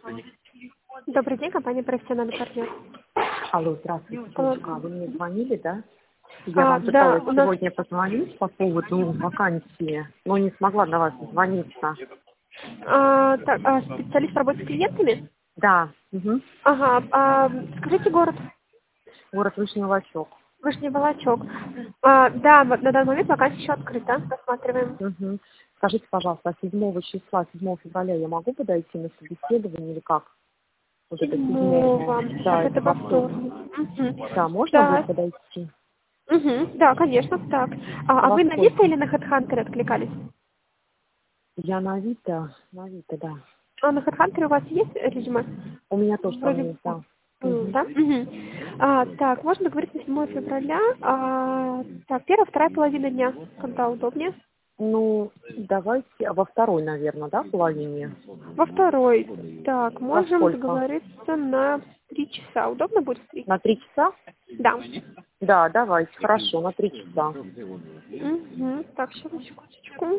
Добрый день, компания «Профессиональный партнер». Алло, здравствуйте, Алло. девочка. Вы мне звонили, да? Я вам Да, пыталась у нас сегодня позвонить по поводу вакансии, но не смогла до вас дозвониться. специалист по работе с клиентами. Да, угу. Ага, скажите город. Город Вышний Волочек. Вышний Волочок. Да, вот на данный момент вакансия еще открыта, рассматриваем. Угу. Скажите, пожалуйста, 7 числа, 7 февраля я могу подойти на собеседование или как? Вот это 7. Да, Так, это это во во вторник. вторник. Мгм. Да, можно будет Да, подойти? да, конечно, так. Это А во вы на Вита сколько? или на HeadHunter откликались? Я на Авито, да. А на HeadHunter у вас есть резюме? У меня тоже там Вроде есть, да. Да? Так, можно говорить на 7 февраля. Так, первая, вторая половина дня, когда удобнее. Ну, давайте во второй, наверное, да, половине? Во второй. Так, Во можем сколько? договориться на 3 часа. Удобно будет в 3? На 3 часа? Да. Да, давайте, хорошо, на 3 часа. Так, сейчас, на секундочку.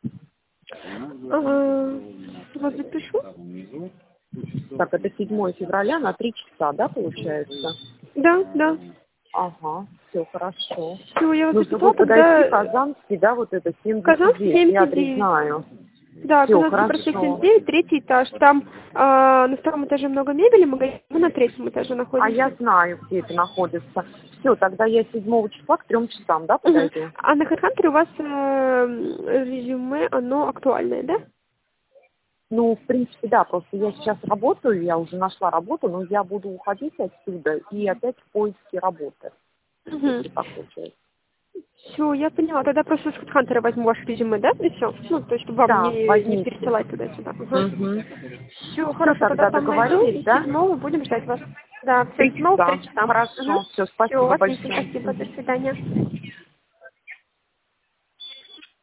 Ага. Вот запишу. Так, это 7 февраля на 3 часа, да, получается? Да, да. Ага, все хорошо. Все, я вас Нужно записала, будет подойти тогда Казанский, да, вот это Казанский 79, я адрес 79. знаю. Да, Все, Казанский проспект хорошо. 79, третий этаж. Там на втором этаже много мебели, магазин, мы на третьем этаже А я находимся. знаю, где это находится. Все, тогда я 7 числа к 3 часам, да, Мгм. подойду? А на HeadHunter у вас резюме, оно актуальное, да? Ну, в принципе, да, просто я сейчас работаю, я уже нашла работу, но я буду уходить отсюда и опять в поиске работы, если так получается. Все, я поняла. Тогда просто с HeadHunter возьму ваше резюме, да? И все. Ну, то есть, чтобы вам Да, не возьмите. пересылать туда-сюда. Угу. Все, Все, хорошо, тогда тогда там найду, договорились, и да? 7 будем ждать вас. Да, все, 3 7 в 3 часа. часа. Хорошо, все, Все, спасибо отлично, большое. спасибо, до свидания.